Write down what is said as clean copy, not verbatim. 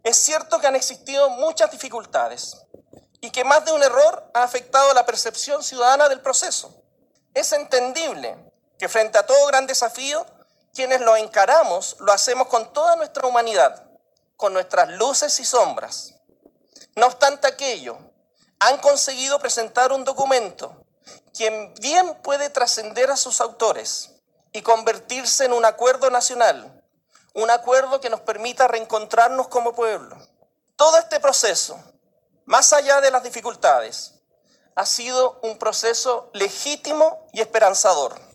Es cierto que han existido muchas dificultades y que más de un error ha afectado la percepción ciudadana del proceso. Es entendible que frente a todo gran desafío, quienes lo encaramos lo hacemos con toda nuestra humanidad, con nuestras luces y sombras. No obstante aquello, han conseguido presentar un documento que bien puede trascender a sus autores y convertirse en un acuerdo nacional, un acuerdo que nos permita reencontrarnos como pueblo. Todo este proceso, más allá de las dificultades, ha sido un proceso legítimo y esperanzador.